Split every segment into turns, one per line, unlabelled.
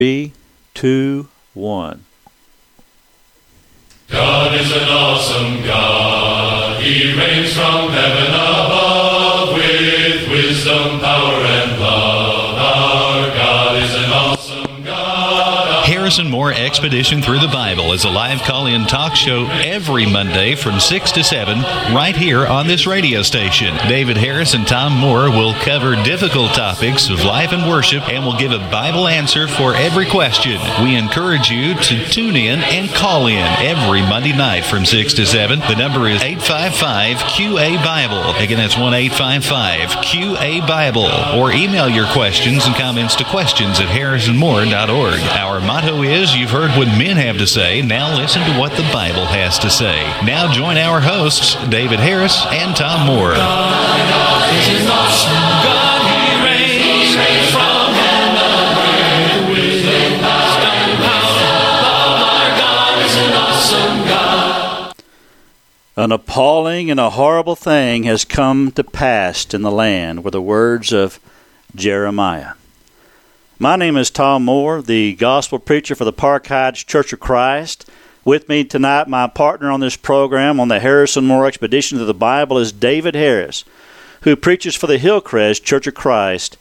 3, 2, 1.
God is an awesome God. He reigns from heaven above with wisdom, power, and love. Our God is an awesome God.
Harrison Moore Expedition Through the Bible is a live call-in talk show every Monday from 6 to 7 right here on this radio station. David Harris and Tom Moore will cover difficult topics of life and worship and will give a Bible answer for every question. We encourage you to tune in and call in every Monday night from 6 to 7. The number is 855-QA-BIBLE. Again, that's 1-855-QA-BIBLE. Or email your questions and comments to questions@harrisonmoore.org. Our motto is, you've heard what men have to say, now listen to what the Bible has to say. Now join our hosts, David Harris and Tom Moore.
God is an awesome God. He reigns from heaven with wisdom, power, and love. Our God is an awesome God.
An appalling and a horrible thing has come to pass in the land, were the words of Jeremiah. My name is Tom Moore, the gospel preacher for the Park Heights Church of Christ. With me tonight, my partner on this program on the Harrison Moore Expedition to the Bible is David Harris, who preaches for the Hillcrest Church of Christ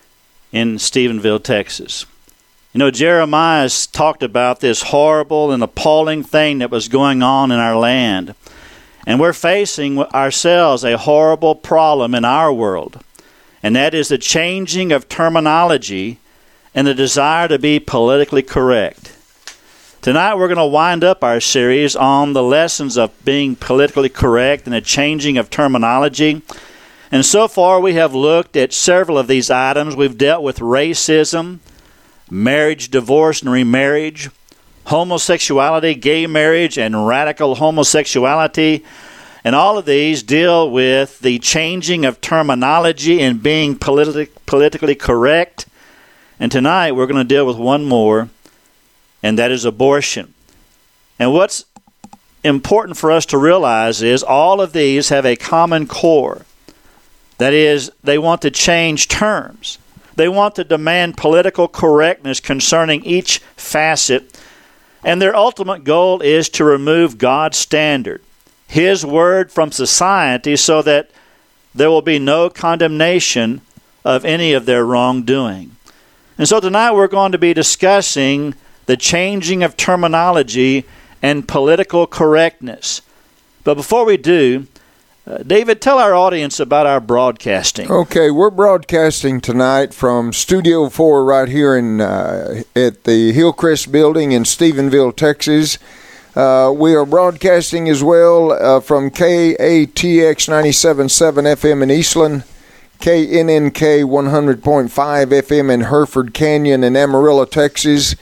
in Stephenville, Texas. You know, Jeremiah has talked about this horrible and appalling thing that was going on in our land. And we're facing ourselves a horrible problem in our world, and that is the changing of terminology and the desire to be politically correct. Tonight we're going to wind up our series on the lessons of being politically correct and the changing of terminology. And so far we have looked at several of these items. We've dealt with racism, marriage, divorce, and remarriage, homosexuality, gay marriage, and radical homosexuality. And all of these deal with the changing of terminology and being politically correct. And tonight we're going to deal with one more, and that is abortion. And what's important for us to realize is all of these have a common core. That is, they want to change terms. They want to demand political correctness concerning each facet. And their ultimate goal is to remove God's standard, His word, from society so that there will be no condemnation of any of their wrongdoing. And so tonight we're going to be discussing the changing of terminology and political correctness. But before we do, David, tell our audience about our broadcasting.
Okay, we're broadcasting tonight from Studio 4 right here at the Hillcrest Building in Stephenville, Texas. We are broadcasting as well from KATX 97.7 FM in Eastland, KNNK 100.5 FM in Hereford Canyon and Amarillo, Texas,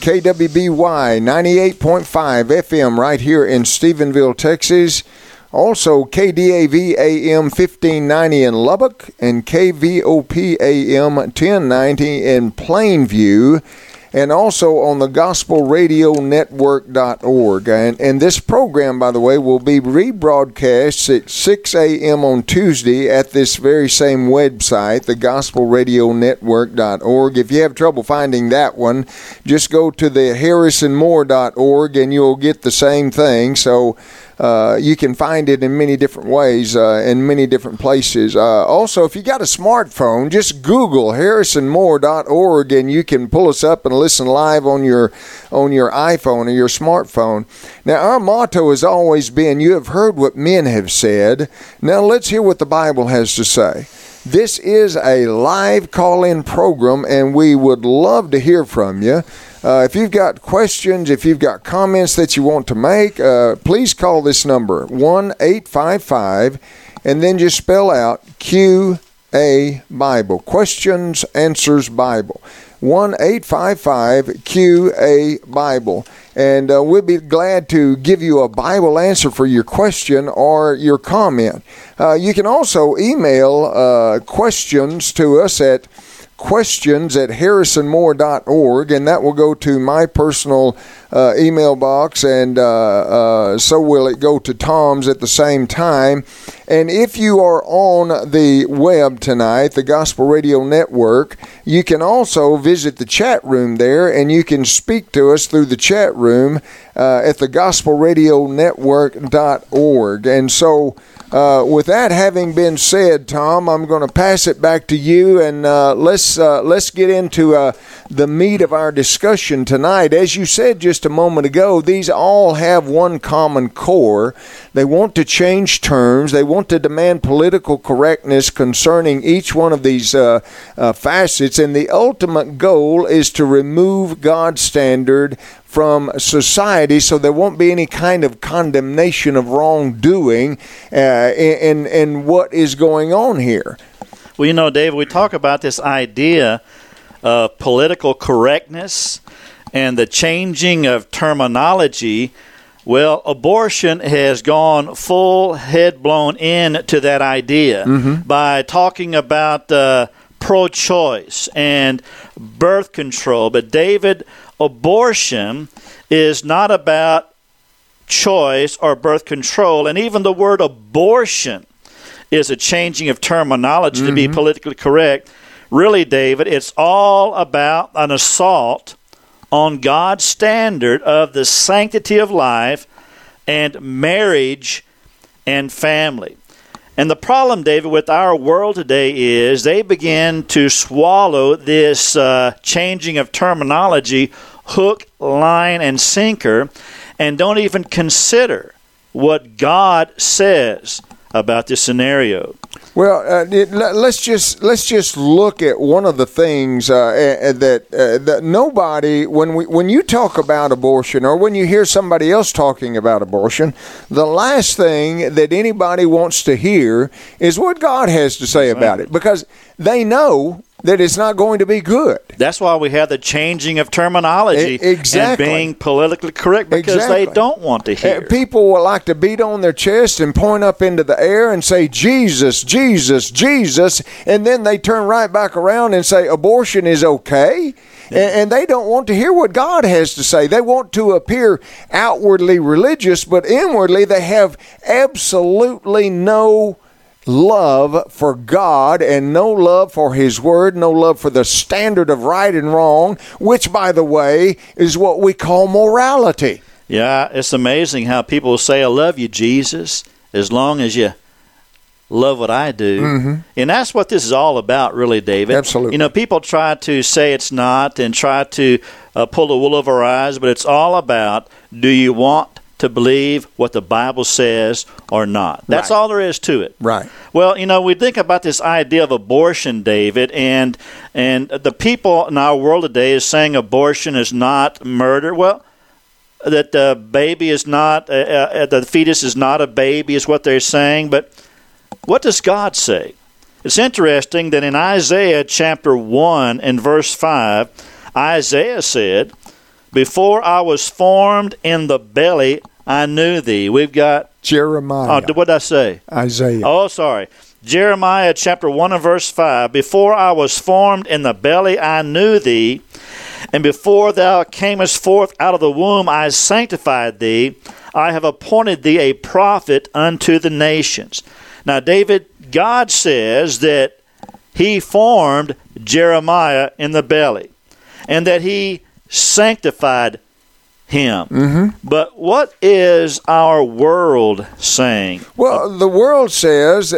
KWBY 98.5 FM right here in Stephenville, Texas, also KDAV AM 1590 in Lubbock and KVOP AM 1090 in Plainview, and also on the gospelradionetwork.org. And this program, by the way, will be rebroadcast at 6 a.m. on Tuesday at this very same website, the gospelradionetwork.org. If you have trouble finding that one, just go to the harrisonmoore.org and you'll get the same thing. So you can find it in many different ways, in many different places. Also, if you got a smartphone, just Google harrisonmoore.org and you can pull us up and listen live on your iPhone or your smartphone. Now, our motto has always been, you have heard what men have said. Now, let's hear what the Bible has to say. This is a live call-in program, and we would love to hear from you. If you've got questions, if you've got comments that you want to make, please call this number, 1-855, and then just spell out QA Bible, Questions, Answers, Bible. 1-855-QA Bible. And we'll be glad to give you a Bible answer for your question or your comment. You can also email questions to us at questions@harrisonmoore.org, and that will go to my personal email box, and so will it go to Tom's at the same time. And if you are on the web tonight, the Gospel Radio Network, you can also visit the chat room there, and you can speak to us through the chat room at the gospelradionetwork.org. And so with that having been said, Tom, I'm going to pass it back to you, and let's get into the meat of our discussion tonight. As you said just a moment ago, these all have one common core. They want to change terms. They want to demand political correctness concerning each one of these facets, and the ultimate goal is to remove God's standard from society, so there won't be any kind of condemnation of wrongdoing in what is going on here.
Well, you know, David, we talk about this idea of political correctness and the changing of terminology. Well, abortion has gone full head-blown into that idea by talking about pro-choice and birth control. But, David, abortion is not about choice or birth control, and even the word abortion is a changing of terminology to be politically correct. Really, David, it's all about an assault on God's standard of the sanctity of life and marriage and family. And the problem, David, with our world today is they begin to swallow this changing of terminology hook, line, and sinker, and don't even consider what God says about this scenario.
Well, let's just look at one of the things that nobody, when you talk about abortion, or when you hear somebody else talking about abortion, the last thing that anybody wants to hear is what God has to say about it, because they know that it's not going to be good.
That's why we have the changing of terminology
exactly.
and being politically correct, because they don't want to hear.
People will like to beat on their chest and point up into the air and say, Jesus, Jesus, Jesus, and then they turn right back around and say abortion is okay. And they don't want to hear what God has to say. They want to appear outwardly religious, but inwardly they have absolutely no love for God and no love for His Word, no love for the standard of right and wrong, which, by the way, is what we call morality.
Yeah, it's amazing how people say, I love you, Jesus, as long as you love what I do. And that's what this is all about, really, David.
Absolutely.
You know, people try to say it's not and try to pull the wool over our eyes, but it's all about, do you want to believe what the Bible says or not? That's all there is to it.
Right.
Well, you know, we think about this idea of abortion, David, and the people in our world today is saying abortion is not murder. Well, that the baby is not, the fetus is not a baby is what they're saying. But what does God say? It's interesting that in Isaiah chapter 1 and verse 5, Isaiah said, before I was formed in the belly, I knew thee. We've got
Jeremiah.
Oh, what did I say?
Isaiah.
Oh, sorry. Jeremiah chapter 1 and verse 5. Before I was formed in the belly, I knew thee. And before thou camest forth out of the womb, I sanctified thee. I have appointed thee a prophet unto the nations. Now, David, God says that He formed Jeremiah in the belly, and that He sanctified him. But what is our world saying?
Well, the world says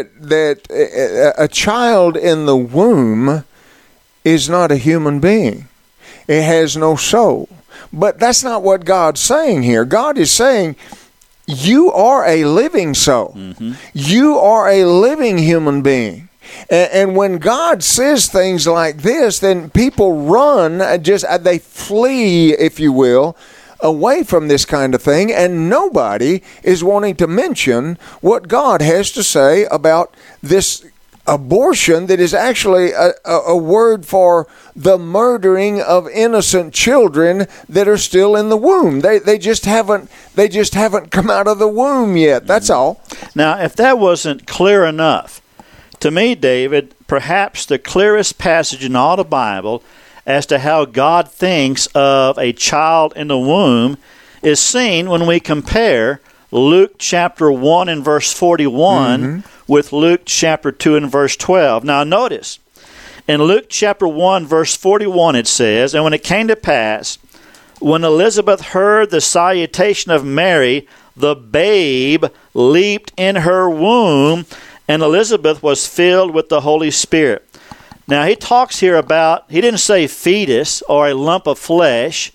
that a child in the womb is not a human being. It has no soul. But that's not what God's saying here. God is saying, you are a living soul. You are a living human being. And when God says things like this, then people run, they flee, if you will, away from this kind of thing, and nobody is wanting to mention what God has to say about this abortion that is actually a word for the murdering of innocent children that are still in the womb. They just haven't come out of the womb yet. That's all.
Now, if that wasn't clear enough To me, David, perhaps the clearest passage in all the Bible as to how God thinks of a child in the womb is seen when we compare Luke chapter 1 and verse 41 with Luke chapter 2 and verse 12. Now notice, in Luke chapter 1 verse 41 it says, "And when it came to pass, when Elizabeth heard the salutation of Mary, the babe leaped in her womb, and Elizabeth was filled with the Holy Spirit." Now he talks here about, he didn't say fetus or a lump of flesh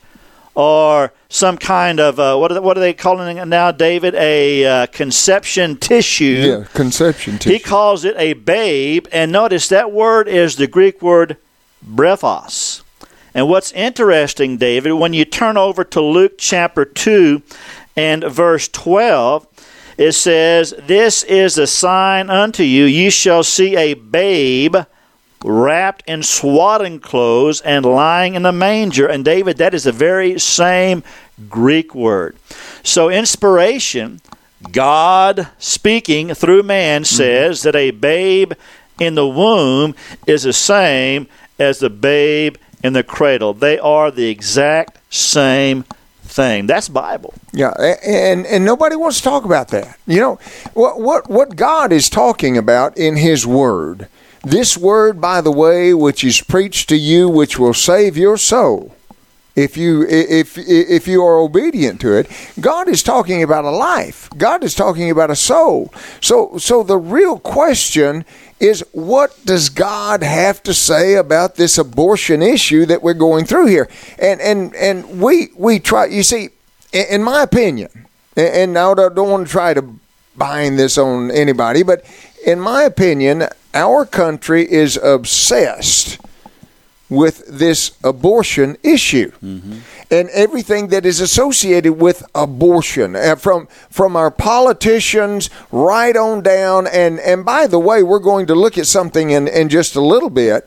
or some kind of, what are they calling it now, David? A conception tissue.
Yeah, conception tissue.
He calls it a babe, and notice that word is the Greek word brephos. And what's interesting, David, when you turn over to Luke chapter 2 and verse 12, it says, "This is a sign unto you, ye shall see a babe wrapped in swaddling clothes and lying in a manger." And David, that is the very same Greek word. So inspiration, God speaking through man, says that a babe in the womb is the same as the babe in the cradle. They are the exact same thing. That's Bible.
Yeah, and nobody wants to talk about that. You know, what God is talking about in His Word, this Word, by the way, which is preached to you, which will save your soul, if you are obedient to it, God is talking about a life. God is talking about a soul. So the real question is, what does God have to say about this abortion issue that we're going through here? And we try, you see, in my opinion, and I don't want to try to bind this on anybody, but in my opinion, our country is obsessed with this abortion issue and everything that is associated with abortion, from our politicians right on down. And by the way, we're going to look at something in just a little bit.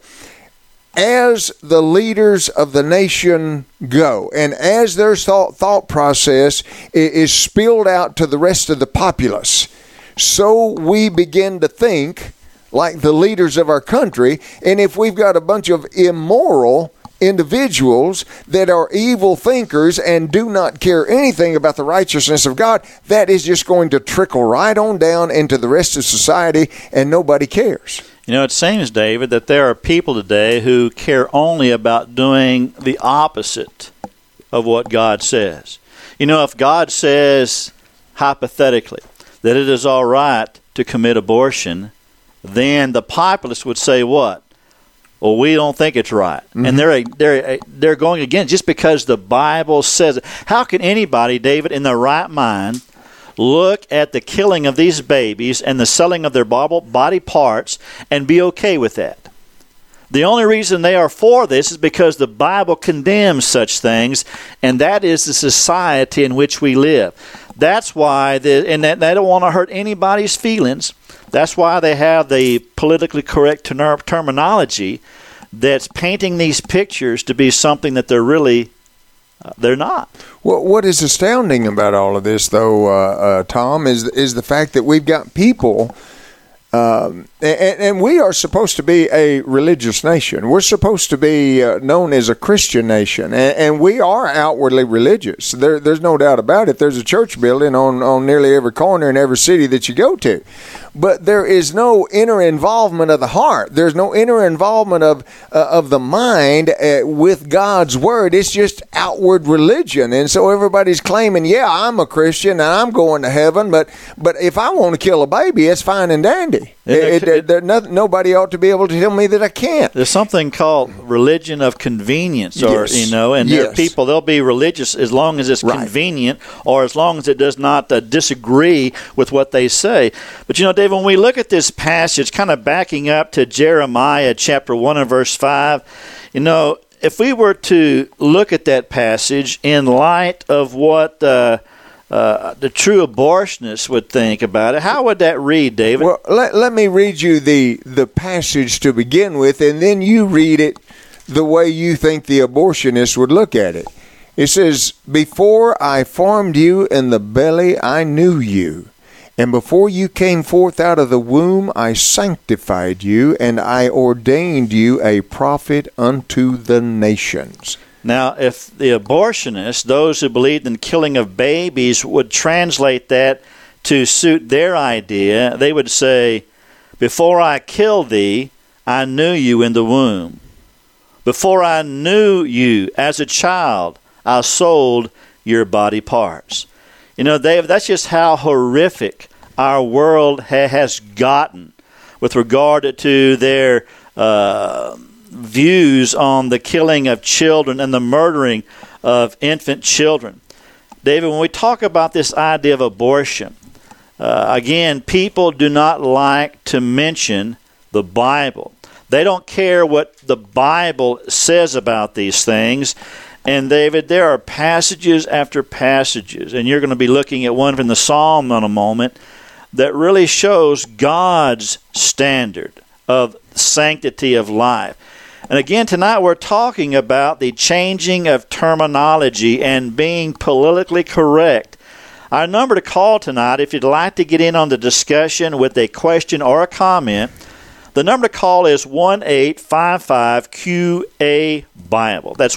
As the leaders of the nation go, and as their thought process is spilled out to the rest of the populace, so we begin to think like the leaders of our country. And if we've got a bunch of immoral individuals that are evil thinkers and do not care anything about the righteousness of God, that is just going to trickle right on down into the rest of society, and nobody cares.
You know, it seems, David, that there are people today who care only about doing the opposite of what God says. You know, if God says, hypothetically, that it is all right to commit abortion, then the populace would say what? Well, we don't think it's right. And they're going against just because the Bible says it. How can anybody, David, in their right mind, look at the killing of these babies and the selling of their body parts and be okay with that? The only reason they are for this is because the Bible condemns such things, and that is the society in which we live. That's why, and they don't want to hurt anybody's feelings. That's why they have the politically correct terminology that's painting these pictures to be something that they're not.
Well, what is astounding about all of this, though, Tom, is the fact that we've got people, and we are supposed to be a religious nation. We're supposed to be known as a Christian nation, and we are outwardly religious. There's no doubt about it. There's a church building on nearly every corner in every city that you go to. But there is no inner involvement of the heart. There's no inner involvement of the mind with God's Word. It's just outward religion. And so everybody's claiming, yeah, I'm a Christian and I'm going to heaven, but if I want to kill a baby, it's fine and dandy. Nobody ought to be able to tell me that I can't.
There's something called religion of convenience, or
yes.
And there are people, they'll be religious as long as it's convenient, or as long as it does not disagree with what they say. But Dave, when we look at this passage, kind of backing up to Jeremiah chapter 1 and verse 5, if we were to look at that passage in light of what the true abortionist would think about it, how would that read, David?
Well, let me read you the passage to begin with, and then you read it the way you think the abortionist would look at it. It says, "Before I formed you in the belly, I knew you, And before you came forth out of the womb, I sanctified you, and I ordained you a prophet unto the nations.
Now, if the abortionists, those who believed in killing of babies, would translate that to suit their idea, they would say, before I killed thee, I knew you in the womb. Before I knew you as a child, I sold your body parts. You know, Dave, that's just how horrific our world has gotten with regard to their views on the killing of children and the murdering of infant children. David, when we talk about this idea of abortion, again, people do not like to mention the Bible. They don't care what the Bible says about these things. And David, there are passages after passages, and you're going to be looking at one from the Psalm in a moment, that really shows God's standard of sanctity of life. And again, tonight we're talking about the changing of terminology and being politically correct. Our number to call tonight, if you'd like to get in on the discussion with a question or a comment, the number to call is 1-855-QA-BIBLE. That's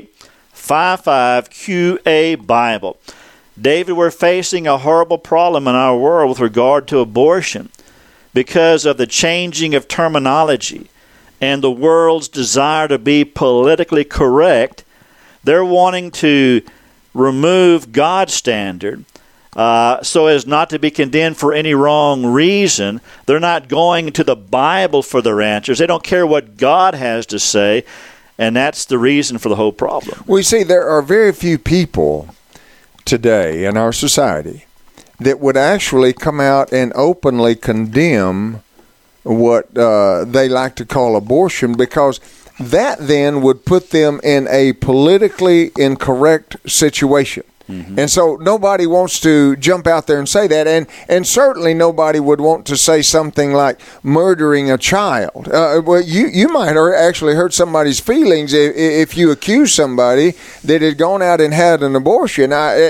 1-855-QA-BIBLE. David, we're facing a horrible problem in our world with regard to abortion because of the changing of terminology and the world's desire to be politically correct. They're wanting to remove God's standard so as not to be condemned for any wrong reason. They're not going to the Bible for their answers. They don't care what God has to say, and that's the reason for the whole problem.
We see there are very few people today in our society that would actually come out and openly condemn what they like to call abortion, because that then would put them in a politically incorrect situation. Mm-hmm. And so nobody wants to jump out there and say that, and certainly nobody would want to say something like murdering a child. Well, you might actually hurt somebody's feelings if you accuse somebody that had gone out and had an abortion.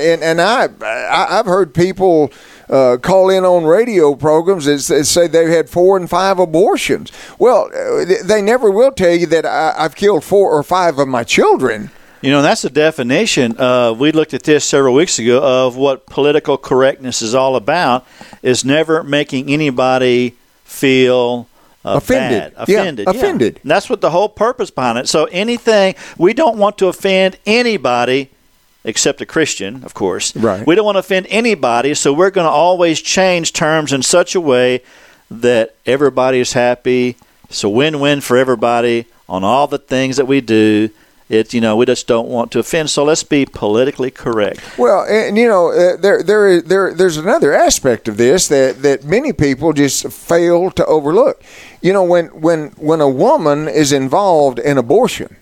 I've heard people call in on radio programs that say they've had 4 and 5 abortions. Well, they never will tell you that I've killed 4 or 5 of my children.
You know, that's the definition. We looked at this several weeks ago of what political correctness is all about, is never making anybody feel
offended.
Bad. Offended.
Yeah. Offended.
And that's what the whole purpose behind it. So anything, we don't want to offend anybody except a Christian, of course.
Right.
We don't want to offend anybody, so we're going to always change terms in such a way that everybody is happy. It's a win-win for everybody on all the things that we do. It's, you know, we just don't want to offend, so let's be politically correct.
Well, and you know, there's another aspect of this that many people just fail to overlook. You know, when a woman is involved in abortion,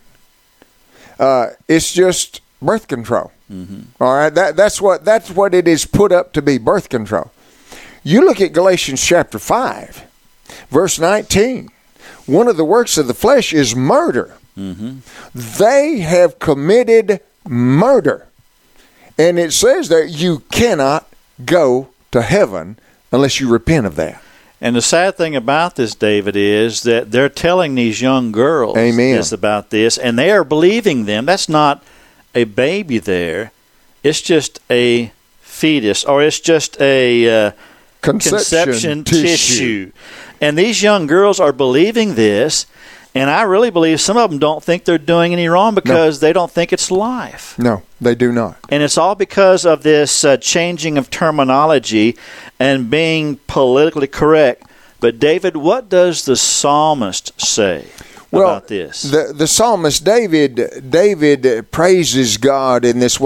it's just birth control. Mm-hmm. All right, that's what it is put up to be, birth control. You look at Galatians chapter 5, verse 19. One of the works of the flesh is murder. Mm-hmm. They have committed murder. And it says that you cannot go to heaven unless you repent of that.
And the sad thing about this, David, is that they're telling these young girls this about this, and they are believing them. That's not a baby there. It's just a fetus, or it's just a conception tissue. And these young girls are believing this. And I really believe some of them don't think they're doing any wrong because they don't think it's life.
No, they do not.
And it's all because of this changing of terminology and being politically correct. But David, what does the psalmist say about this?
The psalmist David praises God in this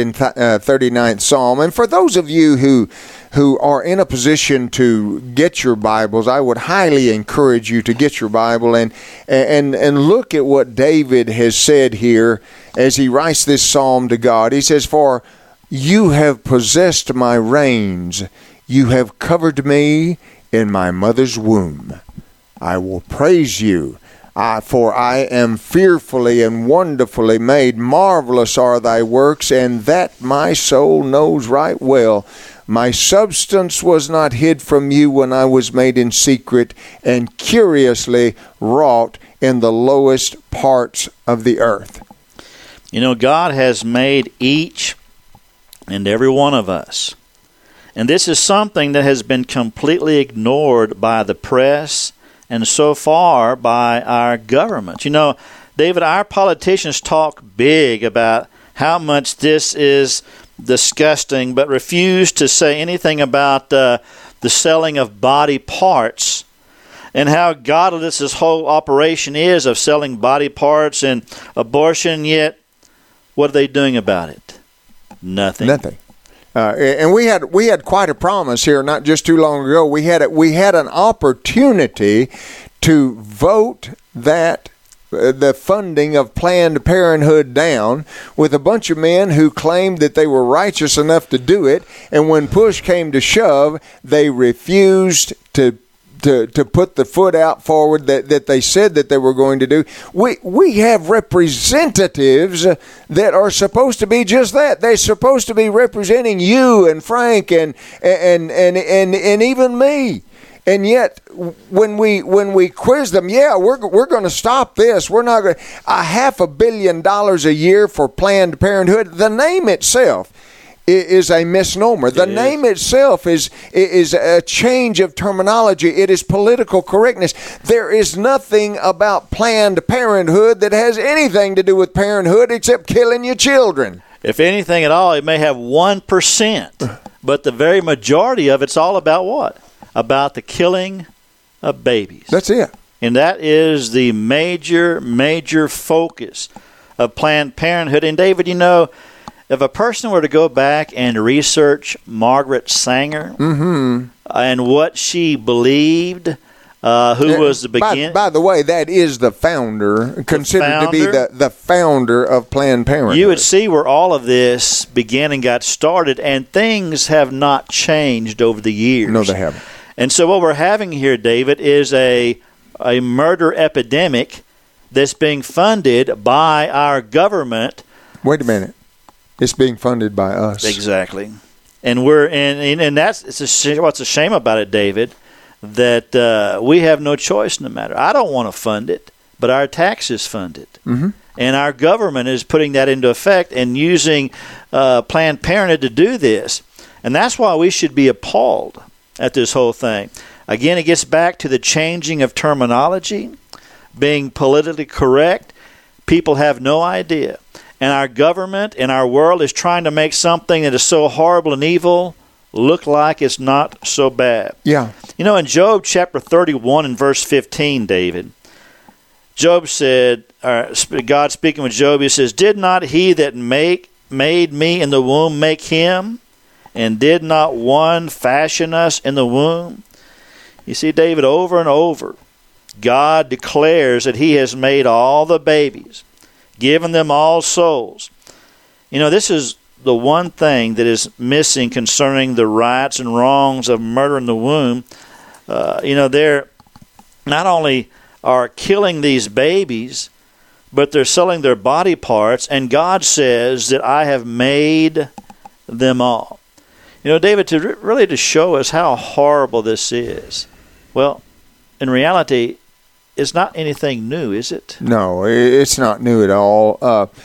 139th psalm. And for those of you who are in a position to get your Bibles, I would highly encourage you to get your Bible and look at what David has said here as he writes this psalm to God. He says, "For you have possessed my reins, you have covered me in my mother's womb. I will praise you. For I am fearfully and wonderfully made. Marvelous are thy works, and that my soul knows right well. My substance was not hid from you when I was made in secret and curiously wrought in the lowest parts of the earth.
You know, God has made each and every one of us. And this is something that has been completely ignored by the press and so far by our government. You know, David, our politicians talk big about how much this is disgusting, but refuse to say anything about the selling of body parts and how godless this whole operation is of selling body parts and abortion. Yet, what are they doing about it? Nothing.
Nothing. And we had quite a promise here not just too long ago. We had an opportunity to vote that the funding of Planned Parenthood down with a bunch of men who claimed that they were righteous enough to do it, and when push came to shove, they refused to put the foot out forward that they said that they were going to do. We have representatives that are supposed to be just that. They're supposed to be representing you and Frank and even me. And yet, when we quiz them, we're going to stop this. We're not going to. $500 million a year for Planned Parenthood. The name itself is a misnomer. The name itself is a change of terminology. It is political correctness. There is nothing about Planned Parenthood that has anything to do with parenthood except killing your children.
If anything at all, it may have 1%, but the very majority of it's all about what? About the killing of babies.
That's it.
And that is the major focus of Planned Parenthood. And David, you know, if a person were to go back and research Margaret Sanger and what she believed, who was the beginning.
By the way, that is the founder, considered to be the founder of Planned Parenthood.
You would see where all of this began and got started, and things have not changed over the years.
No, they haven't.
And so what we're having here, David, is a murder epidemic that's being funded by our government.
Wait a minute. It's being funded by us.
Exactly. And what's a shame about it, David, that we have no choice in the matter. I don't want to fund it, but our taxes fund it. Mm-hmm. And our government is putting that into effect and using Planned Parenthood to do this. And that's why we should be appalled at this whole thing. Again, it gets back to the changing of terminology, being politically correct. People have no idea. And our government and our world is trying to make something that is so horrible and evil look like it's not so bad.
Yeah.
You know, in Job chapter 31 and verse 15, David, Job said, God speaking with Job, he says, "Did not he that made me in the womb make him? And did not one fashion us in the womb?" You see, David, over and over, God declares that he has made all the babies, given them all souls. You know, this is the one thing that is missing concerning the rights and wrongs of murder in the womb. They're not only are killing these babies, but they're selling their body parts, and God says that I have made them all. You know, David, to show us how horrible this is, well, in reality, it's not anything new, is it?
No, it's not new at all.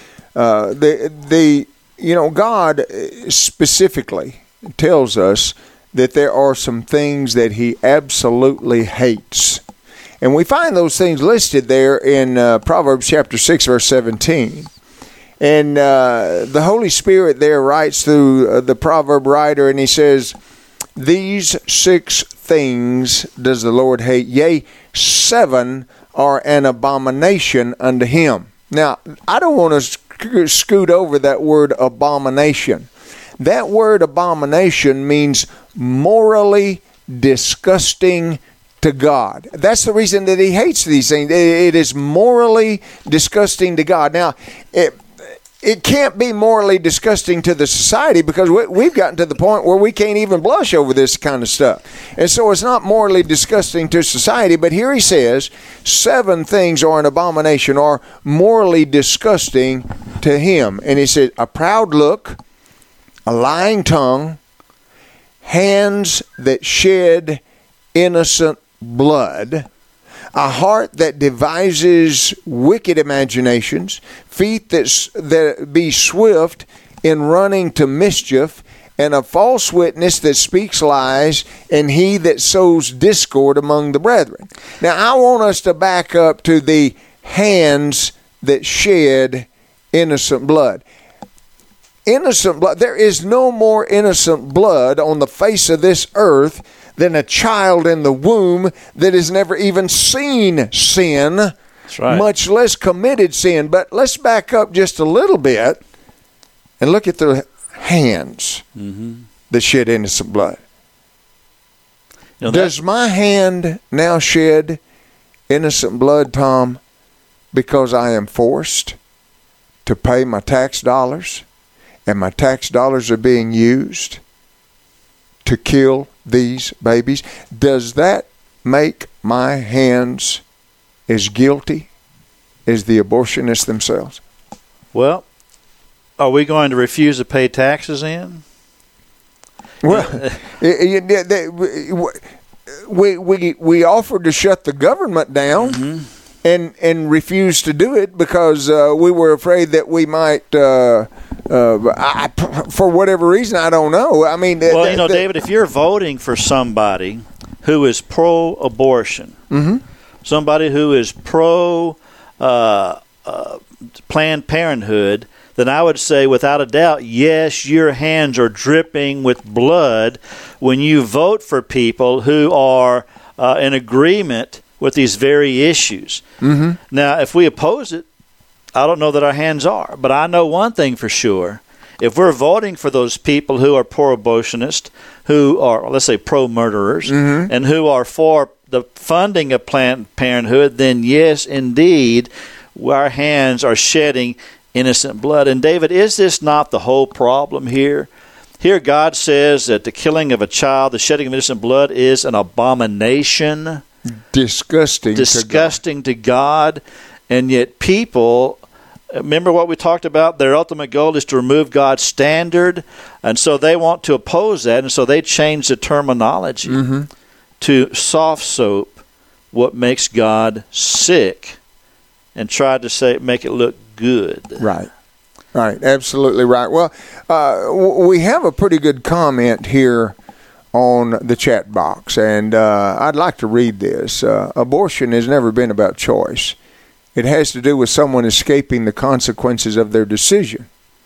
God specifically tells us that there are some things that he absolutely hates. And we find those things listed there in Proverbs chapter 6, verse 17. And the Holy Spirit there writes through the proverb writer, and he says, "These 6 things does the Lord hate, yea, 7 are an abomination unto him." Now, I don't want to scoot over that word abomination. That word abomination means morally disgusting to God. That's the reason that he hates these things. It is morally disgusting to God. Now, it can't be morally disgusting to the society because we've gotten to the point where we can't even blush over this kind of stuff. And so it's not morally disgusting to society. But here he says 7 things are an abomination, are morally disgusting to him. And he said, a proud look, a lying tongue, hands that shed innocent blood, a heart that devises wicked imaginations, feet that be swift in running to mischief, and a false witness that speaks lies, and he that sows discord among the brethren. Now, I want us to back up to the hands that shed innocent blood. Innocent blood. There is no more innocent blood on the face of this earth than a child in the womb that has never even seen sin,
That's right.
much less committed sin. But let's back up just a little bit and look at the hands that shed innocent blood.
You know,
Does my hand now shed innocent blood, Tom, because I am forced to pay my tax dollars, and my tax dollars are being used to kill these babies? Does that make my hands as guilty as the abortionists themselves?
Well, are we going to refuse to pay taxes in?
Well, we offered to shut the government down and refused to do it because we were afraid that we might, for whatever reason, I don't know. I mean,
well, David, if you're voting for somebody who is pro-abortion, somebody who is pro-Planned Parenthood, then I would say without a doubt, yes, your hands are dripping with blood when you vote for people who are in agreement with these very issues. Now, if we oppose it, I don't know that our hands are. But I know one thing for sure. If we're voting for those people who are pro-abortionists, who are, let's say, pro-murderers, and who are for the funding of Planned Parenthood, then yes, indeed, our hands are shedding innocent blood. And David, is this not the whole problem here? Here God says that the killing of a child, the shedding of innocent blood, is an abomination.
Disgusting
to God. And yet people, remember what we talked about? Their ultimate goal is to remove God's standard. And so they want to oppose that. And so they change the terminology to soft soap what makes God sick and try to make it look good.
Right. Absolutely right. Well, we have a pretty good comment here on the chat box, and I'd like to read this. Abortion has never been about choice. It has to do with someone escaping the consequences of their decision.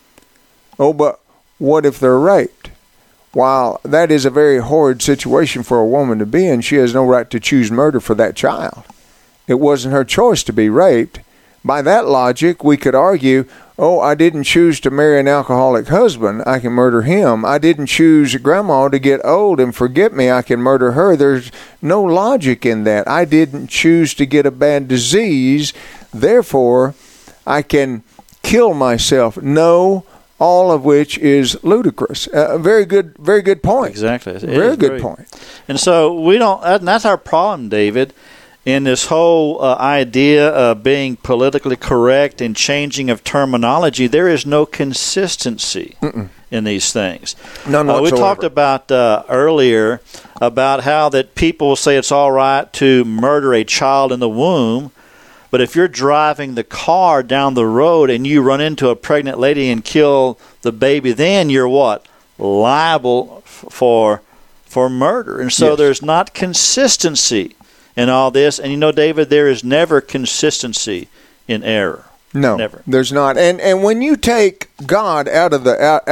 Oh, but what if they're raped? While that is a very horrid situation for a woman to be in, she has no right to choose murder for that child. It wasn't her choice to be raped. By that logic, we could argue, oh, I didn't choose to marry an alcoholic husband, I can murder him. I didn't choose grandma to get old and forget me, I can murder her. There's no logic in that. I didn't choose to get a bad disease, therefore I can kill myself. No, all of which is ludicrous. Very good point.
Exactly.
Very good point.
And so we don't, and that's our problem, David, in this whole idea of being politically correct and changing of terminology. There is no consistency in these things.
None whatsoever.
We talked about earlier about how that people say it's all right to murder a child in the womb, but if you're driving the car down the road and you run into a pregnant lady and kill the baby, then you're what? Liable for murder. And so there's not consistency in all this. And David, there is never consistency in error.
No,
never.
There's not. And when you take God out of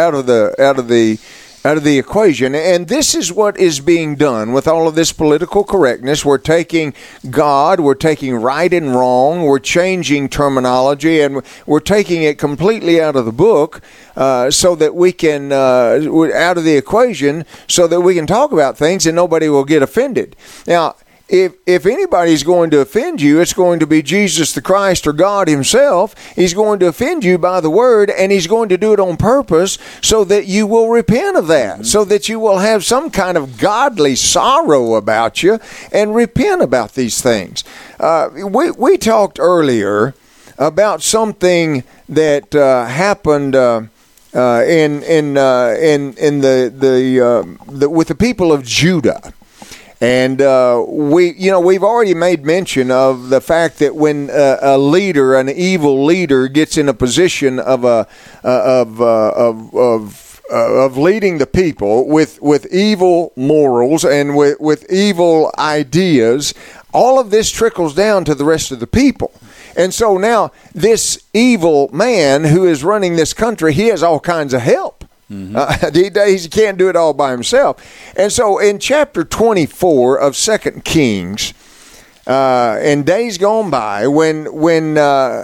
the equation, and this is what is being done with all of this political correctness. We're taking God, we're taking right and wrong, we're changing terminology, and we're taking it completely out of the book so that we can out of the equation so that we can talk about things and nobody will get offended. Now, If anybody's going to offend you, it's going to be Jesus the Christ or God himself. He's going to offend you by the word, and he's going to do it on purpose so that you will repent of that, so that you will have some kind of godly sorrow about you and repent about these things. We talked earlier about something that happened with the people of Judah. And we've already made mention of the fact that when a leader, an evil leader, gets in a position of leading the people with evil morals and with evil ideas, all of this trickles down to the rest of the people. And so now this evil man who is running this country, he has all kinds of help. Mm-hmm. He can't do it all by himself. And so in chapter 24 of 2 Kings, in days gone by, when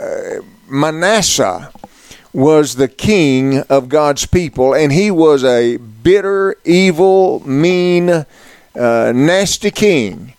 Manasseh was the king of God's people, and he was a bitter, evil, mean, nasty king.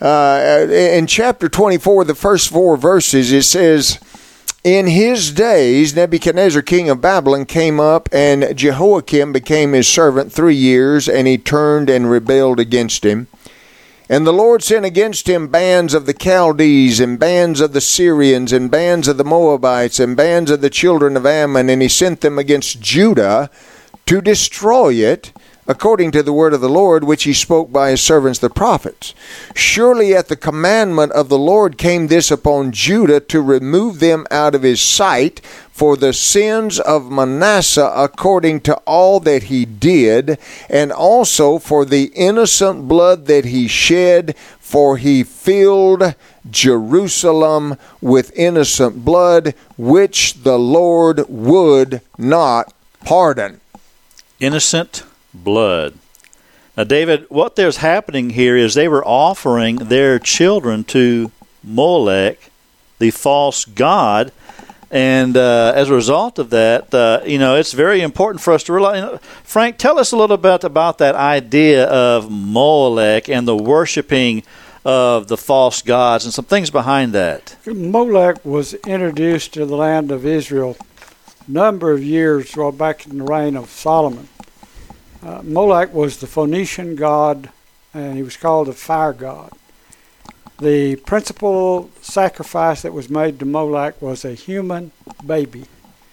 In chapter 24, the first 4 verses, it says, "In his days, Nebuchadnezzar, king of Babylon, came up, and Jehoiakim became his servant 3 years, and he turned and rebelled against him. And the Lord sent against him bands of the Chaldees, and bands of the Syrians, and bands of the Moabites, and bands of the children of Ammon, and he sent them against Judah to destroy it, according to the word of the Lord, which he spoke by his servants the prophets. Surely at the commandment of the Lord came this upon Judah, to remove them out of his sight for the sins of Manasseh, according to all that he did, and also for the innocent blood that he shed, for he filled Jerusalem with innocent blood, which the Lord would not pardon."
Innocent blood. Now, David, what there's happening here is they were offering their children to Molech, the false god, and as a result of that, it's very important for us to realize. Frank, tell us a little bit about that idea of Molech and the worshiping of the false gods and some things behind that.
Molech was introduced to the land of Israel a number of years back in the reign of Solomon. Molech was the Phoenician god, and he was called the fire god. The principal sacrifice that was made to Molech was a human baby.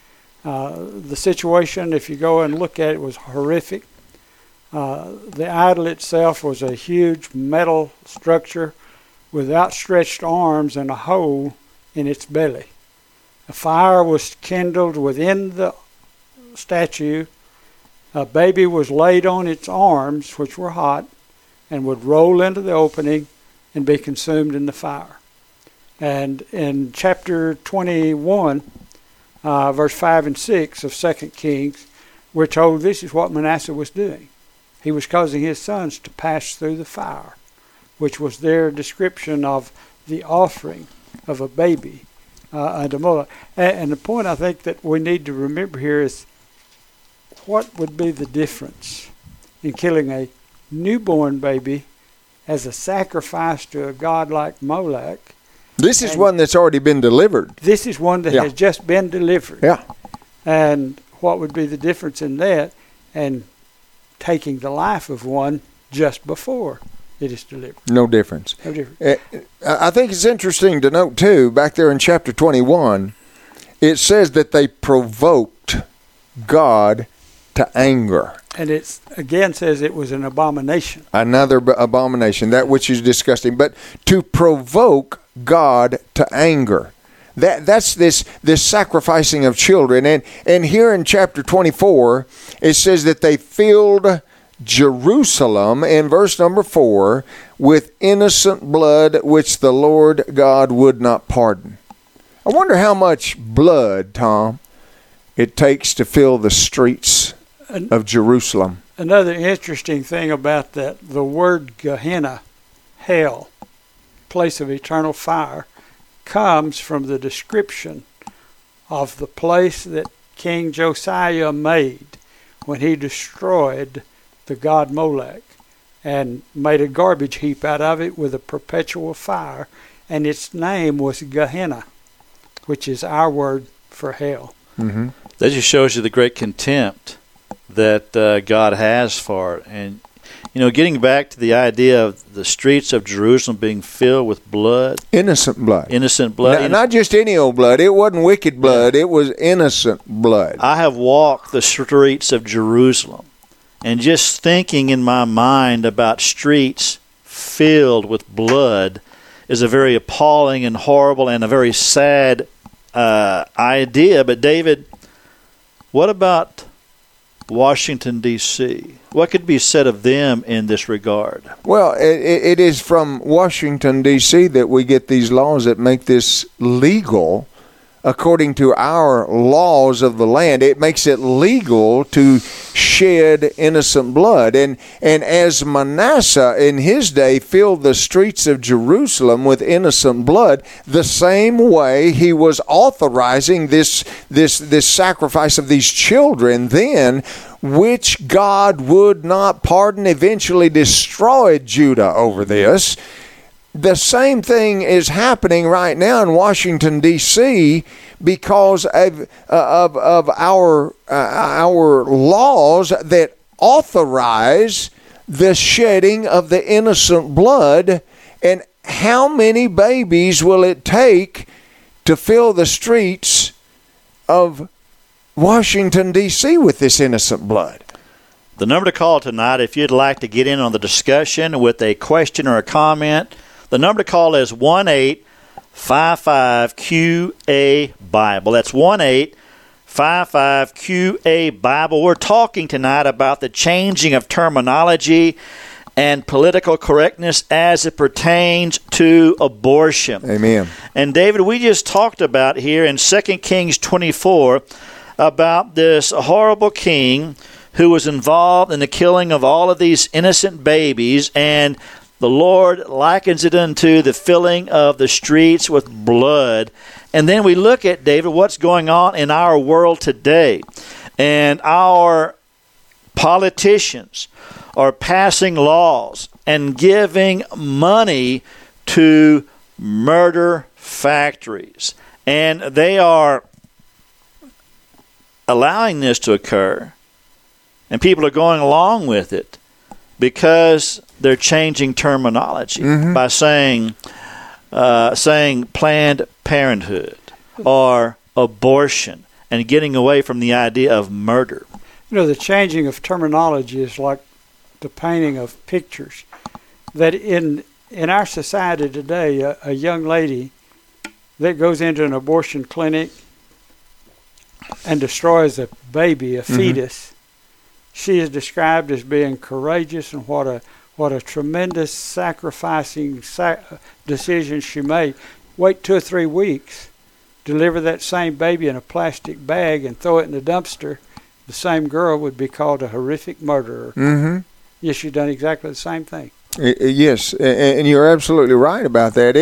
The situation, if you go and look at it, was horrific. The idol itself was a huge metal structure with outstretched arms and a hole in its belly. A fire was kindled within the statue. A baby was laid on its arms, which were hot, and would roll into the opening and be consumed in the fire. And in chapter 21, verse 5 and 6 of 2 Kings, we're told this is what Manasseh was doing. He was causing his sons to pass through the fire, which was their description of the offering of a baby unto Molech. And the point I think that we need to remember here is, what would be the difference in killing a newborn baby as a sacrifice to a god like Molech?
This is one that's already been delivered.
This is one that has just been delivered.
Yeah.
And what would be the difference in that and taking the life of one just before it is delivered?
No difference.
No difference.
I think it's interesting to note, too, back there in chapter 21, it says that they provoked God to anger.
And it again says it was an abomination.
Another abomination, that which is disgusting. But to provoke God to anger. That's this sacrificing of children. And here in chapter 24, it says that they filled Jerusalem, in verse number 4, with innocent blood, which the Lord God would not pardon. I wonder how much blood, Tom, it takes to fill the streets of Jerusalem.
Another interesting thing about that, the word Gehenna, hell, place of eternal fire, comes from the description of the place that King Josiah made when he destroyed the god Molech and made a garbage heap out of it with a perpetual fire, and its name was Gehenna, which is our word for hell.
Mm-hmm.
That just shows you the great contempt that God has for it. And Getting back to the idea of the streets of Jerusalem being filled with blood.
Innocent blood.
Innocent blood.
Not just any old blood. It wasn't wicked blood. It was innocent blood.
I have walked the streets of Jerusalem, and just thinking in my mind about streets filled with blood is a very appalling and horrible and a very sad idea. But David, what about Washington, D.C.? What could be said of them in this regard?
Well, it is from Washington, D.C. that we get these laws that make this legal according to our laws of the land. It makes it legal to shed innocent blood. And as Manasseh in his day filled the streets of Jerusalem with innocent blood, the same way he was authorizing this sacrifice of these children then, which God would not pardon, eventually destroyed Judah over this. The same thing is happening right now in Washington, D.C. because of our laws that authorize the shedding of the innocent blood. And how many babies will it take to fill the streets of Washington, D.C. with this innocent blood?
The number to call tonight, if you'd like to get in on the discussion with a question or a comment, the number to call is 1-855-QA-BIBLE. That's 1-855-QA-BIBLE. We're talking tonight about the changing of terminology and political correctness as it pertains to abortion.
Amen.
And David, we just talked about here in 2 Kings 24 about this horrible king who was involved in the killing of all of these innocent babies, and the Lord likens it unto the filling of the streets with blood. And then we look at, David, what's going on in our world today. And our politicians are passing laws and giving money to murder factories. And they are allowing this to occur. And people are going along with it because they're changing terminology by saying Planned Parenthood or abortion and getting away from the idea of murder.
The changing of terminology is like the painting of pictures. That in our society today, a young lady that goes into an abortion clinic and destroys a baby, a fetus, she is described as being courageous, and what a tremendous sacrificing decision she made. Wait 2 or 3 weeks, deliver that same baby in a plastic bag and throw it in the dumpster. The same girl would be called a horrific murderer. Mm-hmm. Yes, she's done exactly the same thing.
Yes, and you're absolutely right about that.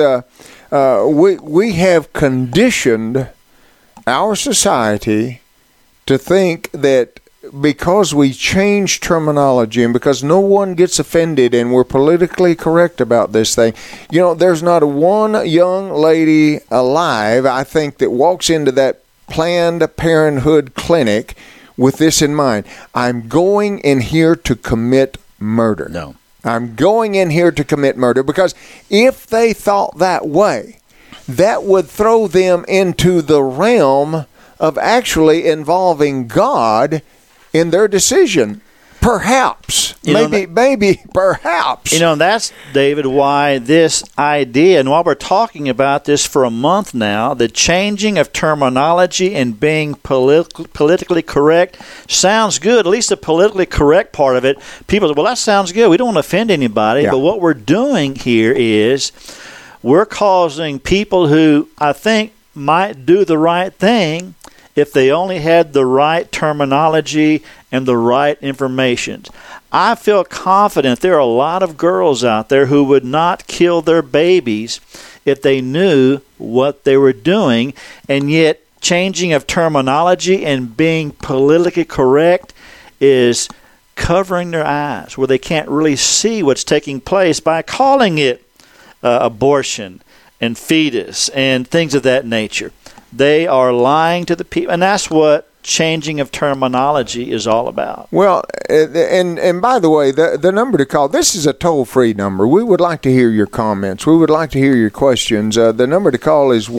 We have conditioned our society to think that because we change terminology and because no one gets offended and we're politically correct about this thing, there's not one young lady alive, I think, that walks into that Planned Parenthood clinic with this in mind. I'm going in here to commit murder.
No.
I'm going in here to commit murder, because if they thought that way, that would throw them into the realm of actually involving God in their decision. Perhaps. Maybe, perhaps.
That's, David, why this idea, and while we're talking about this for a month now, the changing of terminology and being politically correct sounds good. At least the politically correct part of it. People say, well, that sounds good. We don't want to offend anybody. Yeah. But what we're doing here is we're causing people who I think might do the right thing if they only had the right terminology and the right information. I feel confident there are a lot of girls out there who would not kill their babies if they knew what they were doing, and yet changing of terminology and being politically correct is covering their eyes where they can't really see what's taking place by calling it abortion and fetus and things of that nature. They are lying to the people, and that's what changing of terminology is all about.
Well, and by the way, the number to call, this is a toll-free number. We would like to hear your comments. We would like to hear your questions. The number to call is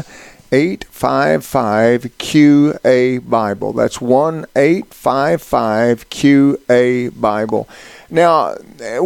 1-855-QA-BIBLE. That's 1-855-QA-BIBLE. Now,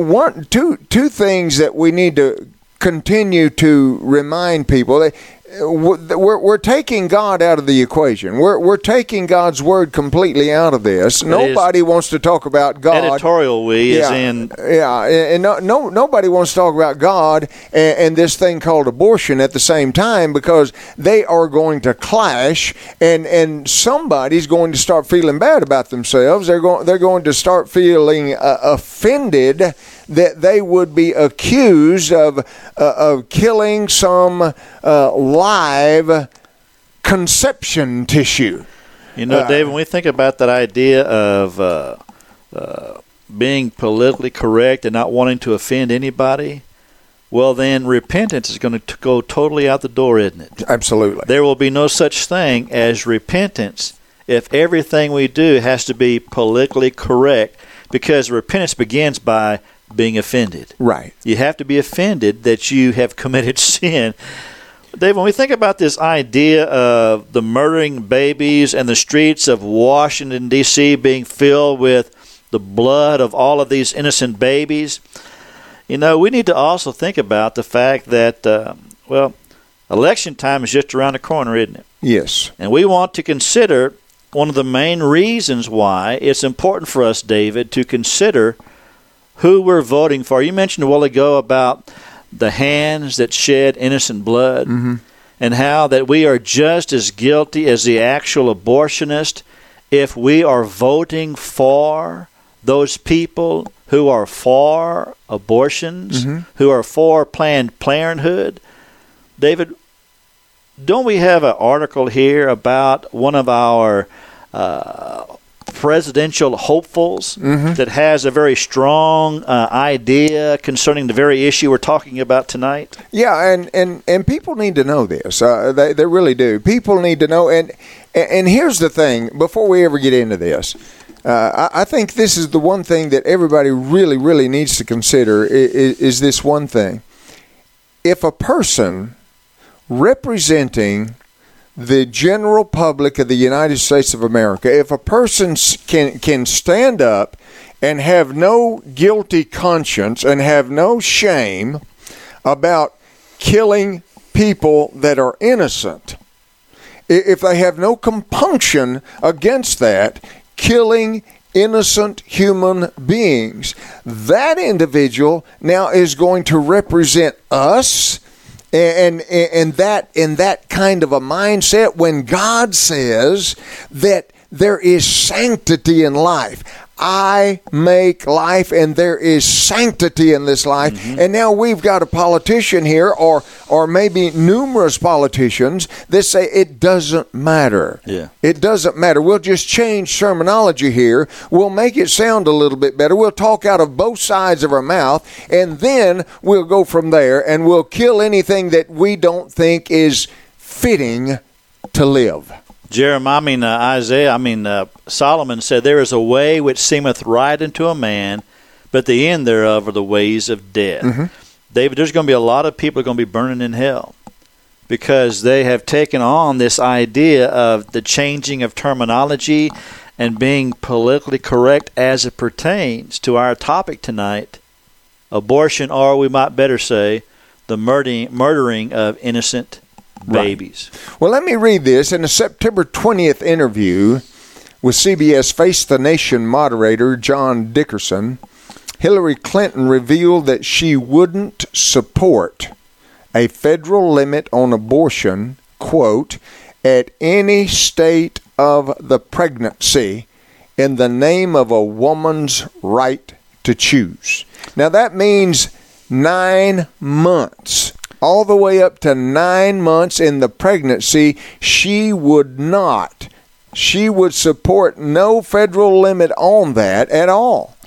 two things that we need to continue to remind people. We're taking God out of the equation. We're taking God's word completely out of this. Nobody wants to talk about God.
Editorial is in.
Yeah, and nobody wants to talk about God and this thing called abortion at the same time, because they are going to clash, and somebody's going to start feeling bad about themselves. They're going to start feeling offended that they would be accused of killing some live conception tissue.
You know, Dave, when we think about that idea of being politically correct and not wanting to offend anybody, well, then repentance is going to go totally out the door, isn't it?
Absolutely.
There will be no such thing as repentance if everything we do has to be politically correct, because repentance begins by being offended.
Right.
You have to be offended that you have committed sin. Dave, when we think about this idea of the murdering babies and the streets of Washington, D.C. being filled with the blood of all of these innocent babies, you know, we need to also think about the fact that, election time is just around the corner, isn't it?
Yes.
And we want to consider one of the main reasons why it's important for us, David, to consider who we're voting for. You mentioned a while ago about the hands that shed innocent blood, and how that we are just as guilty as the actual abortionist if we are voting for those people who are for abortions, who are for Planned Parenthood. David, don't we have an article here about one of our presidential hopefuls that has a very strong idea concerning the very issue we're talking about tonight?
Yeah, and people need to know this. They really do. People need to know. And here's the thing, before we ever get into this, I think this is the one thing that everybody really, really needs to consider is this one thing. If a person representing the general public of the United States of America, if a person can stand up and have no guilty conscience and have no shame about killing people that are innocent, if they have no compunction against that, killing innocent human beings, that individual now is going to represent us. And that kind of a mindset, when God says that there is sanctity in life. I make life, and there is sanctity in this life. And now we've got a politician here, or maybe numerous politicians, that say it doesn't matter.
Yeah.
It doesn't matter. We'll just change terminology here. We'll make it sound a little bit better. We'll talk out of both sides of our mouth, and then we'll go from there, and we'll kill anything that we don't think is fitting to live.
Solomon said, there is a way which seemeth right unto a man, but the end thereof are the ways of death. David, there's going to be a lot of people who are going to be burning in hell because they have taken on this idea of the changing of terminology and being politically correct as it pertains to our topic tonight, abortion, or we might better say, the murdering of innocent babies.
Right. Well, let me read this. In a September 20th interview with CBS Face the Nation moderator John Dickerson, Hillary Clinton revealed that she wouldn't support a federal limit on abortion, quote, at any state of the pregnancy in the name of a woman's right to choose. Now that means 9 months. All the way up to 9 months in the pregnancy, she would not. She would support no federal limit on that at all.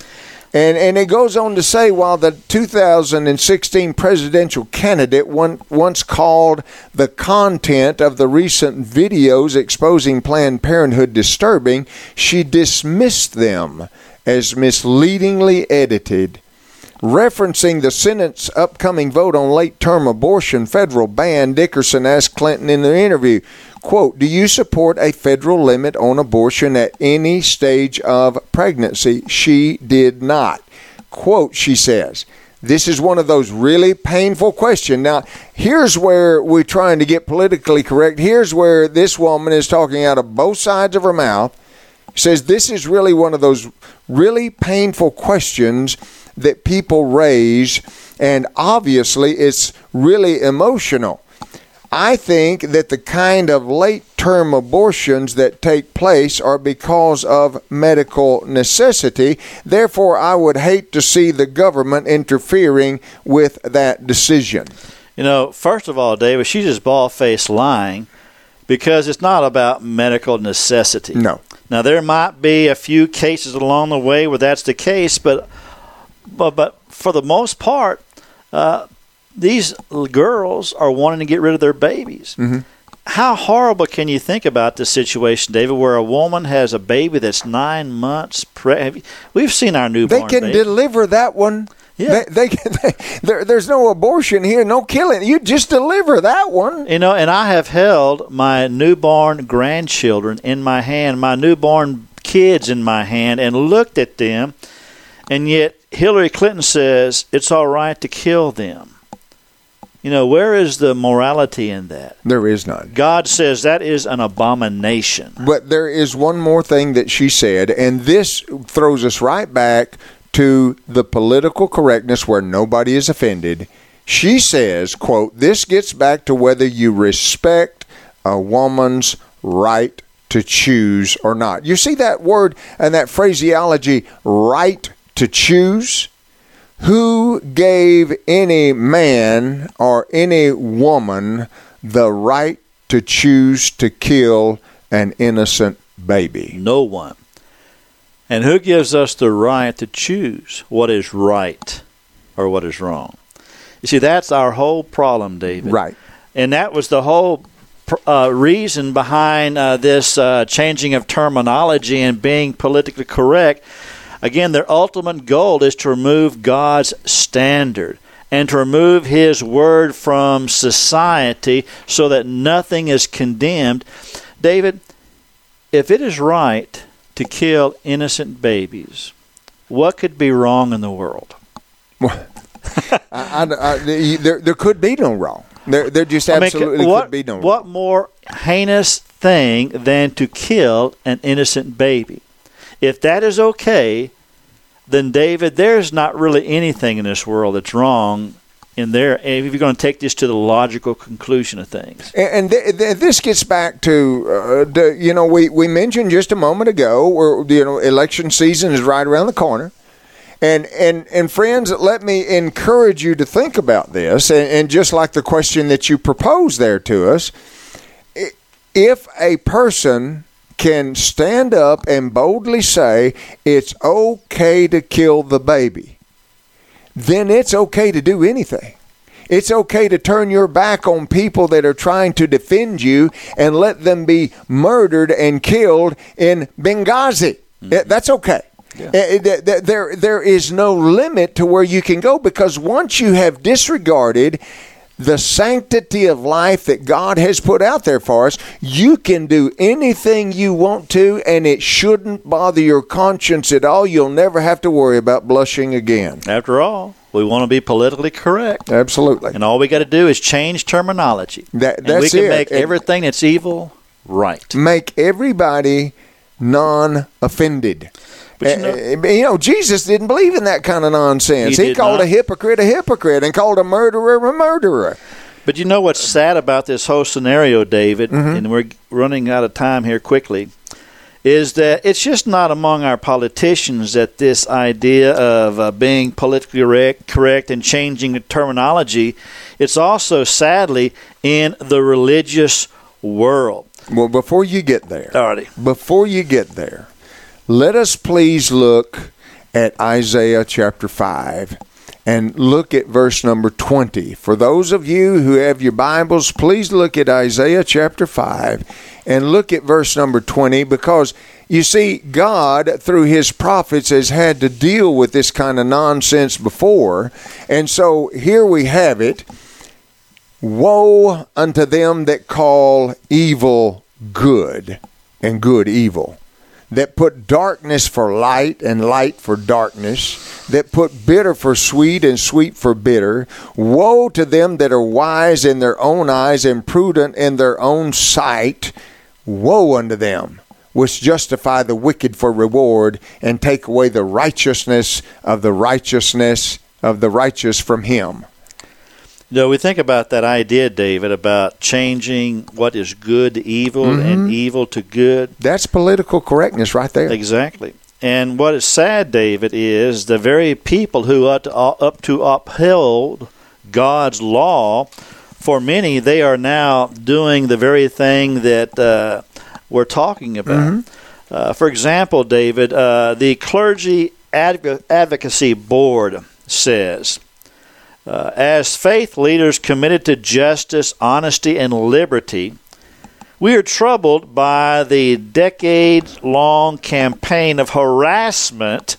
And it goes on to say, while the 2016 presidential candidate once called the content of the recent videos exposing Planned Parenthood disturbing, she dismissed them as misleadingly edited. Referencing the Senate's upcoming vote on late-term abortion federal ban, Dickerson asked Clinton in the interview, quote, "Do you support a federal limit on abortion at any stage of pregnancy?" She did not. Quote, she says, "This is one of those really painful questions." Now, here's where we're trying to get politically correct. Here's where this woman is talking out of both sides of her mouth. She says, this is really one of those really painful questions that people raise, and obviously it's really emotional. I think that the kind of late-term abortions that take place are because of medical necessity. Therefore, I would hate to see the government interfering with that decision.
You know, first of all, David, she's just bald-faced lying because it's not about medical necessity.
No.
Now, there might be a few cases along the way where that's the case, but for the most part, these girls are wanting to get rid of their babies. Mm-hmm. How horrible can you think about this situation, David, where a woman has a baby that's 9 months pregnant? We've seen our newborn
baby. They can deliver that one.
Yeah.
There's no abortion here, no killing. You just deliver that one.
You know, and I have held my newborn grandchildren in my hand, my newborn kids in my hand, and looked at them, and yet Hillary Clinton says it's all right to kill them. You know, where is the morality in that?
There is none.
God says that is an abomination.
But there is one more thing that she said, and this throws us right back to the political correctness where nobody is offended. She says, quote, "This gets back to whether you respect a woman's right to choose or not." You see that word and that phraseology, right to choose? Who gave any man or any woman the right to choose to kill an innocent baby?
No one. And who gives us the right to choose what is right or what is wrong? You see, that's our whole problem, David.
Right.
And that was the whole reason behind this changing of terminology and being politically correct. Again, their ultimate goal is to remove God's standard and to remove His word from society so that nothing is condemned. David, if it is right to kill innocent babies, what could be wrong in the world?
Well, there could be no wrong. There just absolutely could be no wrong.
What more heinous thing than to kill an innocent baby? If that is okay, then, David, there's not really anything in this world that's wrong in there, if you're going to take this to the logical conclusion of things.
And this gets back to, we mentioned just a moment ago where, election season is right around the corner. And friends, let me encourage you to think about this. And just like the question that you proposed there to us, if a person can stand up and boldly say it's okay to kill the baby, then it's okay to do anything. It's okay to turn your back on people that are trying to defend you and let them be murdered and killed in Benghazi. Mm-hmm. That's okay. Yeah. There is no limit to where you can go, because once you have disregarded the sanctity of life that God has put out there for us, you can do anything you want to, and it shouldn't bother your conscience at all. You'll never have to worry about blushing again.
After all, we want to be politically correct.
Absolutely.
And all we got to do is change terminology.
That's
and we can
it.
make everything that's evil right.
Make everybody non-offended. But Jesus didn't believe in that kind of nonsense. He called a hypocrite and called a murderer a murderer.
But you know what's sad about this whole scenario, David, mm-hmm. and we're running out of time here quickly, is that it's just not among our politicians that this idea of being politically correct and changing the terminology, it's also, sadly, in the religious world.
Well, before you get there,
alrighty.
Let us please look at Isaiah chapter 5 and look at verse number 20. For those of you who have your Bibles, please look at Isaiah chapter 5 and look at verse number 20, because you see, God, through his prophets, has had to deal with this kind of nonsense before. And so here we have it. Woe unto them that call evil good and good evil, that put darkness for light and light for darkness, that put bitter for sweet and sweet for bitter. Woe to them that are wise in their own eyes and prudent in their own sight. Woe unto them which justify the wicked for reward and take away the righteousness of the righteous from him.
You know, we think about that idea, David, about changing what is good to evil and evil to good.
That's political correctness right there.
Exactly. And what is sad, David, is the very people who up to uphold God's law, for many, they are now doing the very thing that we're talking about. For example, David, the Clergy Advocacy Board says, as faith leaders committed to justice, honesty, and liberty, we are troubled by the decade-long campaign of harassment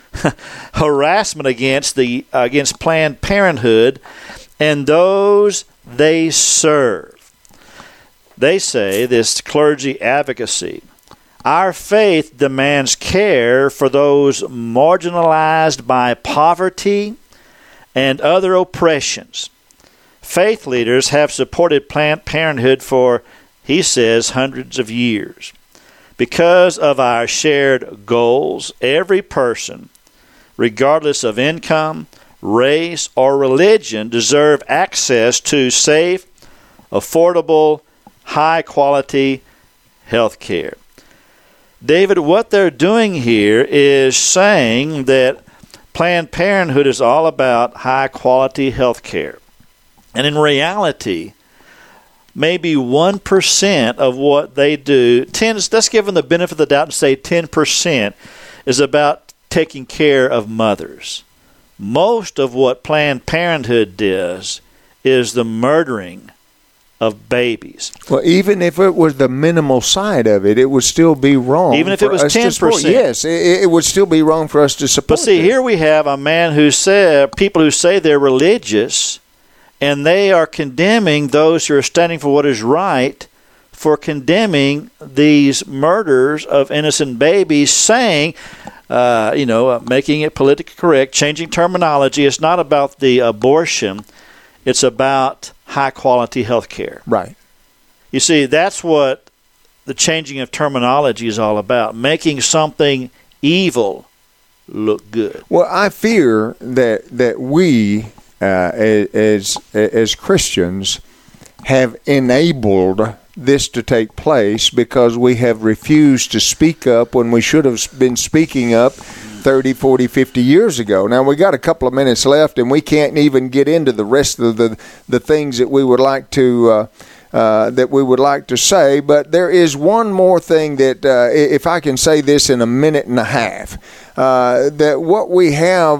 against Planned Parenthood and those they serve. They say, this clergy advocacy, our faith demands care for those marginalized by poverty and other oppressions. Faith leaders have supported Planned Parenthood for, he says, hundreds of years. Because of our shared goals, every person, regardless of income, race, or religion, deserve access to safe, affordable, high-quality health care. David, what they're doing here is saying that Planned Parenthood is all about high-quality health care. And in reality, maybe 1% of what they do, let's give them the benefit of the doubt and say 10%, is about taking care of mothers. Most of what Planned Parenthood does is the murdering of babies.
Well, even if it was the minimal side of it, it would still be wrong.
Even if it was 10%.
Yes, it would still be wrong for us to support.
But see, here we have a man who said, people who say they're religious, and they are condemning those who are standing for what is right for condemning these murders of innocent babies, saying, making it politically correct, changing terminology. It's not about the abortion. It's about high-quality health care.
Right.
You see, that's what the changing of terminology is all about, making something evil look good.
Well, I fear that we, as Christians, have enabled this to take place because we have refused to speak up when we should have been speaking up 30, 40, 50 years ago. Now, we got a couple of minutes left, and we can't even get into the rest of the things that we would like to say. But there is one more thing that, if I can say this in a minute and a half, that what we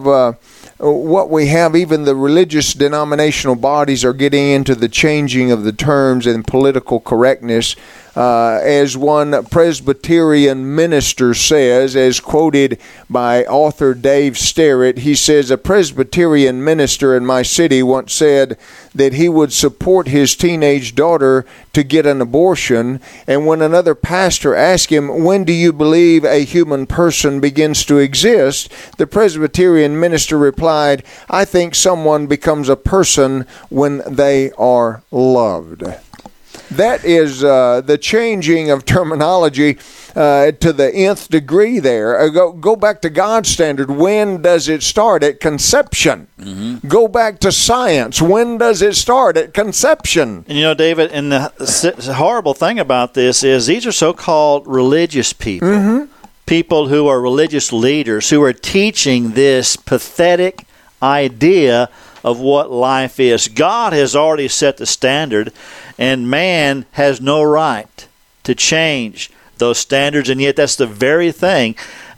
have, even the religious denominational bodies are getting into the changing of the terms and political correctness. As one Presbyterian minister says, as quoted by author Dave Sterrett, he says, a Presbyterian minister in my city once said that he would support his teenage daughter to get an abortion, and when another pastor asked him, when do you believe a human person begins to exist, the Presbyterian minister replied, I think someone becomes a person when they are loved. That is the changing of terminology to the nth degree there. Go back to God's standard. When does it start? At conception. Mm-hmm. Go back to science. When does it start? At conception.
And you know, David, and the horrible thing about this is these are so-called religious people. Mm-hmm. People who are religious leaders who are teaching this pathetic idea of what life is. God has already set the standard, and man has no right to change those standards, and yet that's the very thing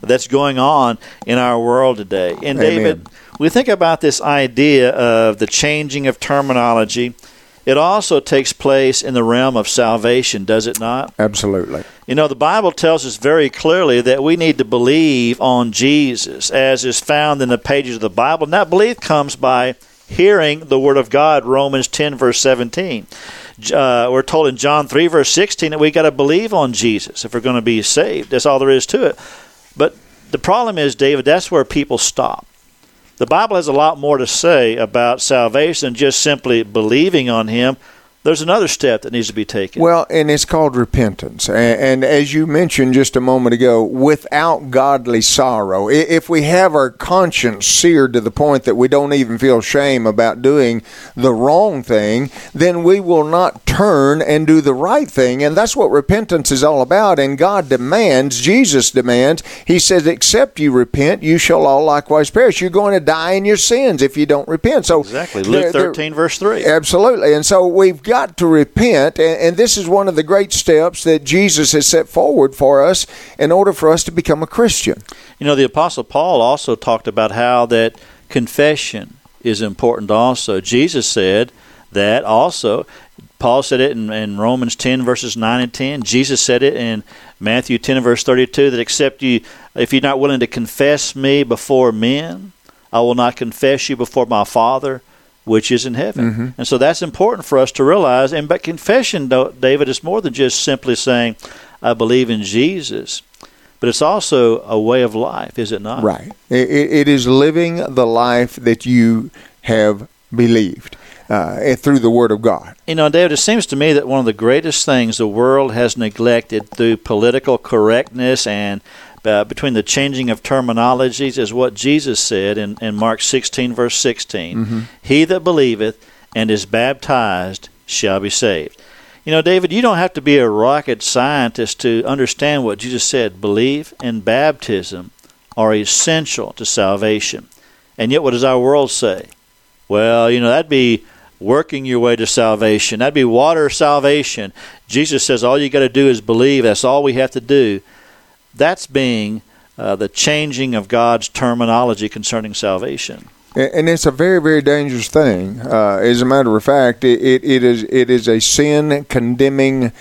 that's going on in our world today. And
Amen.
David, we think about this idea of the changing of terminology. It also takes place in the realm of salvation, does it not?
Absolutely.
You know, the Bible tells us very clearly that we need to believe on Jesus, as is found in the pages of the Bible. And that belief comes by hearing the Word of God, Romans 10, verse 17. We're told in John 3, verse 16, that we got to believe on Jesus if we're going to be saved. That's all there is to it. But the problem is, David, that's where people stop. The Bible has a lot more to say about salvation than just simply believing on Him. There's another step that needs to be taken.
Well, and it's called repentance. And as you mentioned just a moment ago, without godly sorrow, if we have our conscience seared to the point that we don't even feel shame about doing the wrong thing, then we will not turn and do the right thing. And that's what repentance is all about. And God demands, Jesus demands, He says, except you repent, you shall all likewise perish. You're going to die in your sins if you don't repent. So
exactly. Luke 13, verse 3.
Absolutely. And so we've got to repent, and this is one of the great steps that Jesus has set forward for us in order for us to become a Christian.
You know, the Apostle Paul also talked about how that confession is important also. Jesus said that also. Paul said it in Romans 10, verses 9 and 10. Jesus said it in Matthew 10, verse 32, that if you're not willing to confess me before men, I will not confess you before my Father which is in heaven. Mm-hmm. And so that's important for us to realize. But confession, David, is more than just simply saying, I believe in Jesus. But it's also a way of life, is it not?
Right. It is living the life that you have believed through the Word of God.
You know, David, it seems to me that one of the greatest things the world has neglected through political correctness and between the changing of terminologies is what Jesus said in Mark 16, verse 16. Mm-hmm. He that believeth and is baptized shall be saved. You know, David, you don't have to be a rocket scientist to understand what Jesus said. Belief and baptism are essential to salvation. And yet what does our world say? Well, you know, that'd be working your way to salvation. That'd be water salvation. Jesus says all you got to do is believe. That's all we have to do. That's being the changing of God's terminology concerning salvation.
And it's a very, very dangerous thing. As a matter of fact, it is a sin condemning,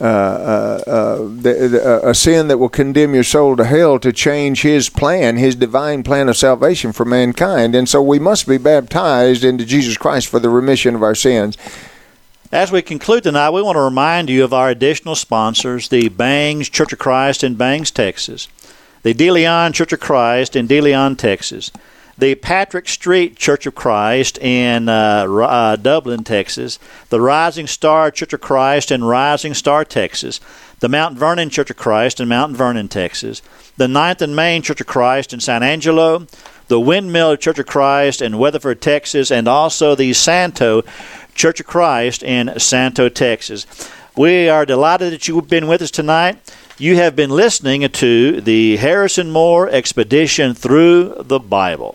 a sin that will condemn your soul to hell to change His plan, His divine plan of salvation for mankind. And so we must be baptized into Jesus Christ for the remission of our sins.
As we conclude tonight, we want to remind you of our additional sponsors, the Bangs Church of Christ in Bangs, Texas, the De Leon Church of Christ in De Leon, Texas, the Patrick Street Church of Christ in Dublin, Texas, the Rising Star Church of Christ in Rising Star, Texas, the Mount Vernon Church of Christ in Mount Vernon, Texas, the 9th and Main Church of Christ in San Angelo, the Windmill Church of Christ in Weatherford, Texas, and also the Santo Church of Christ in Santo, Texas. We are delighted that you've been with us tonight. You have been listening to the Harrison Moore Expedition Through the Bible.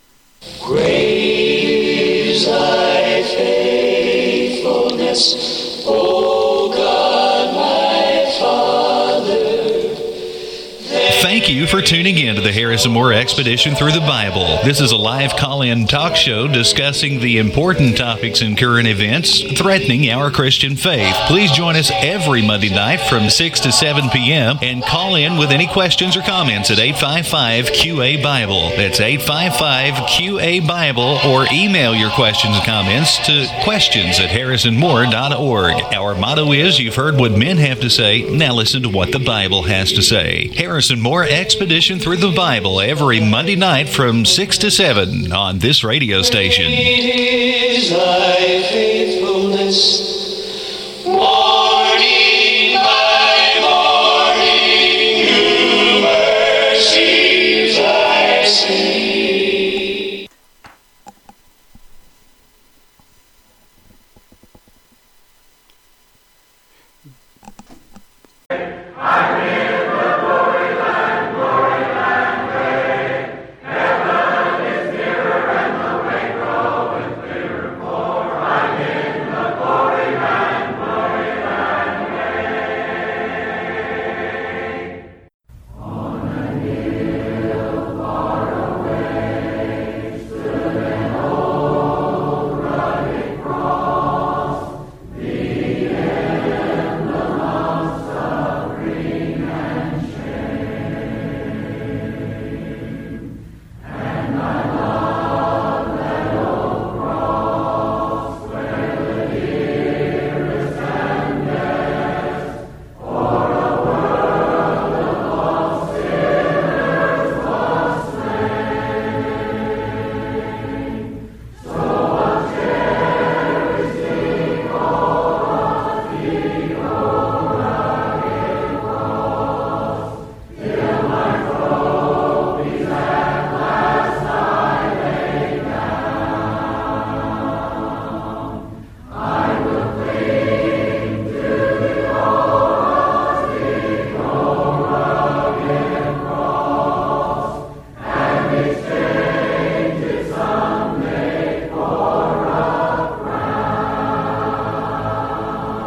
Great is thy faithfulness, O God, my Father.
Thank you for tuning in to the Harrison Moore Expedition Through the Bible. This is a live call-in talk show discussing the important topics and current events threatening our Christian faith. Please join us every Monday night from 6 to 7 p.m. and call in with any questions or comments at 855-QA-BIBLE. That's 855-QA-BIBLE, or email your questions and comments to questions@harrisonmoore.org. Our motto is, you've heard what men have to say, now listen to what the Bible has to say. Harrison Moore Expedition Through the Bible every Monday night from 6 to 7 on this radio station.
Great is thy faithfulness,